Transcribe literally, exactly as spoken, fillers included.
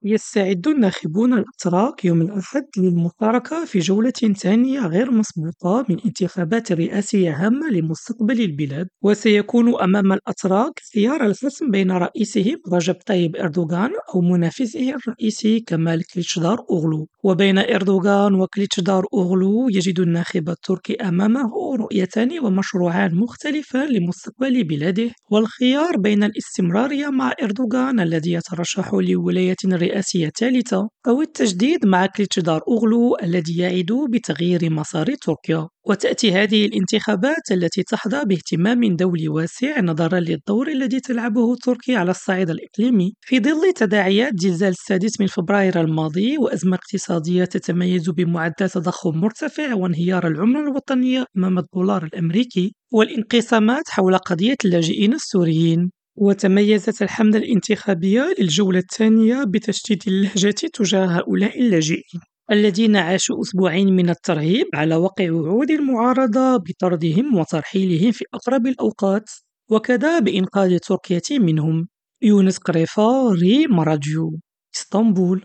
يستعد الناخبون الأتراك يوم الأحد للمشاركة في جولة ثانية غير مسبوقة من انتخابات رئاسية هامة لمستقبل البلاد، وسيكون أمام الأتراك خيار الفصل بين رئيسهم رجب طيب إردوغان أو منافسه الرئيسي كمال كليتشدار أوغلو. وبين إردوغان وكليتشدار أوغلو يجد الناخب التركي أمامه رؤيتان ومشروعان مختلفان لمستقبل بلاده، والخيار بين الاستمرارية مع إردوغان الذي يترشح لولاية رئاسية ثالثة، أو التجديد مع كليتشدار أوغلو الذي يعد بتغيير مسار تركيا. وتأتي هذه الانتخابات التي تحظى باهتمام دولي واسع نظرا للدور الذي تلعبه تركيا على الصعيد الإقليمي في ظل تداعيات زلزال السادس من فبراير الماضي وأزمة اقتصادية تتميز بمعدل تضخم مرتفع وانهيار العملة الوطنية أمام الدولار الأمريكي والانقسامات حول قضية اللاجئين السوريين. وتميزت الحملة الانتخابية للجولة الثانية بتشديد اللهجة تجاه هؤلاء اللاجئين الذين عاشوا أسبوعين من الترهيب على وقع وعود المعارضة بطردهم وترحيلهم في أقرب الأوقات، وكذا بإنقاذ تركيا منهم. يونس قريفة، ريم راديو، اسطنبول.